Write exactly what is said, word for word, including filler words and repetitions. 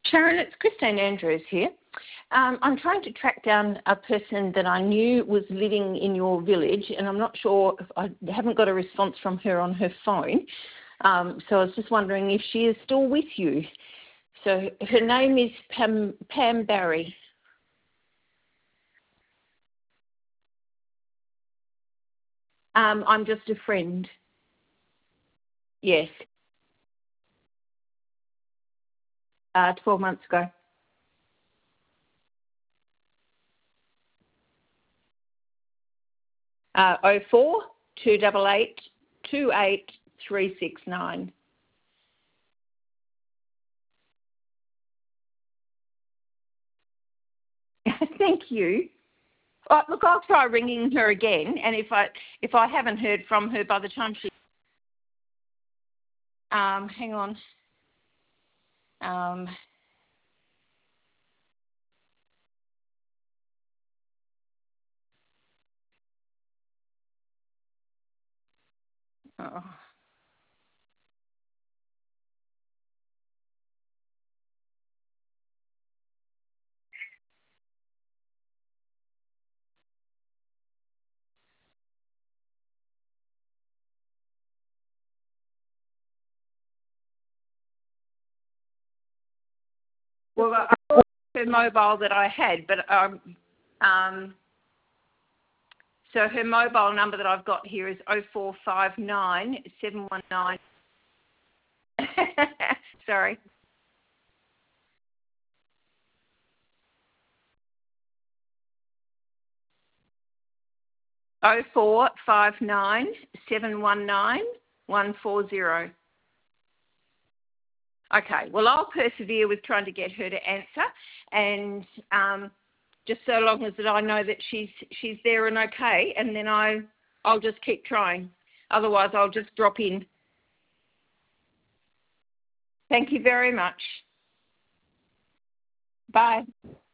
Sharon, it's Christine Andrews here. Um, I'm trying to track down a person that I knew was living in your village, and I'm not sure if I haven't got a response from her on her phone. Um, so I was just wondering if she is still with you. So her name is Pam, Pam Barry. Um, I'm just a friend. Yes. Uh, twelve months ago. Uh, oh four two eight eight two eight three six nine. Thank you. Oh, look, I'll try ringing her again, and if I if I haven't heard from her by the time she, um, hang on, um, oh. Well, I thought her mobile that I had, but um, um, so her mobile number that I've got here is oh four five nine seven one nine. Sorry. Oh four five nine seven one nine one four zero. Okay, well, I'll persevere with trying to get her to answer, and um, just so long as that I know that she's she's there and okay, and then I I'll just keep trying. Otherwise, I'll just drop in. Thank you very much. Bye.